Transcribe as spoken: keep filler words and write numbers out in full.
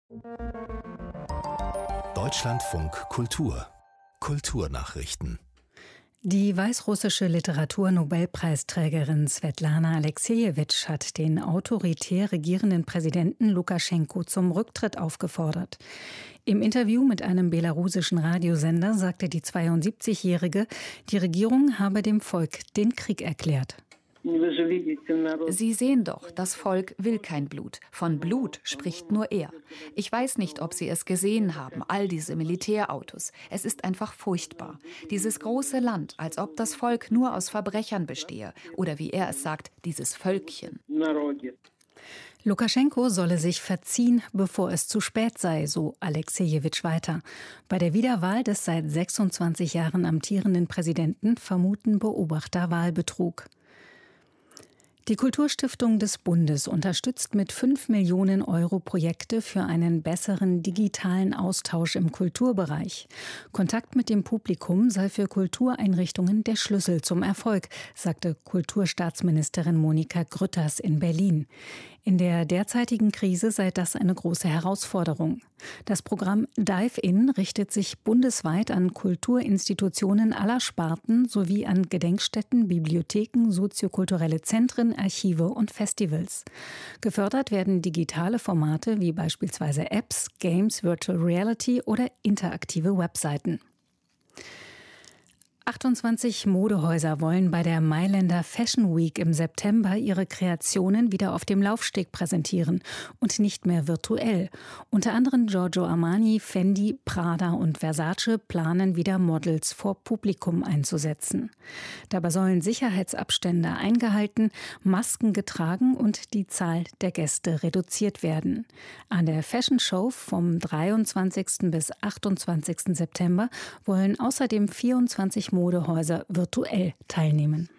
Deutschlandfunk Kultur Kulturnachrichten. Die weißrussische Literatur-Nobelpreisträgerin Svetlana Aleksejewitsch hat den autoritär regierenden Präsidenten Lukaschenko zum Rücktritt aufgefordert. Im Interview mit einem belarussischen Radiosender sagte die zweiundsiebzigjährige, die Regierung habe dem Volk den Krieg erklärt. Sie sehen doch, das Volk will kein Blut. Von Blut spricht nur er. Ich weiß nicht, ob Sie es gesehen haben, all diese Militärautos. Es ist einfach furchtbar. Dieses große Land, als ob das Volk nur aus Verbrechern bestehe. Oder wie er es sagt, dieses Völkchen. Lukaschenko solle sich verziehen, bevor es zu spät sei, so Aleksejewitsch weiter. Bei der Wiederwahl des seit sechsundzwanzig Jahren amtierenden Präsidenten vermuten Beobachter Wahlbetrug. Die Kulturstiftung des Bundes unterstützt mit fünf Millionen Euro Projekte für einen besseren digitalen Austausch im Kulturbereich. Kontakt mit dem Publikum sei für Kultureinrichtungen der Schlüssel zum Erfolg, sagte Kulturstaatsministerin Monika Grütters in Berlin. In der derzeitigen Krise sei das eine große Herausforderung. Das Programm Dive In richtet sich bundesweit an Kulturinstitutionen aller Sparten sowie an Gedenkstätten, Bibliotheken, soziokulturelle Zentren, Archive und Festivals. Gefördert werden digitale Formate wie beispielsweise Apps, Games, Virtual Reality oder interaktive Webseiten. achtundzwanzig Modehäuser wollen bei der Mailänder Fashion Week im September ihre Kreationen wieder auf dem Laufsteg präsentieren und nicht mehr virtuell. Unter anderem Giorgio Armani, Fendi, Prada und Versace planen wieder Models vor Publikum einzusetzen. Dabei sollen Sicherheitsabstände eingehalten, Masken getragen und die Zahl der Gäste reduziert werden. An der Fashion Show vom dreiundzwanzigsten bis achtundzwanzigsten September wollen außerdem vierundzwanzig Modehäuser virtuell teilnehmen.